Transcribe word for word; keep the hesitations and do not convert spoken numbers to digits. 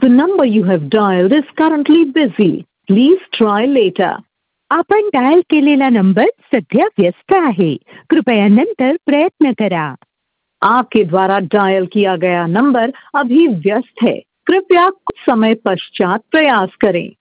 number you have dialed is currently busy. Please try later. आपण dial केलेला number सध्या व्यस्त आहे, कृपया नंतर प्रयत्न करा. आपके द्वारा डायल किया गया नंबर अभी व्यस्त है, कृपया कुछ समय पश्चात प्रयास करें.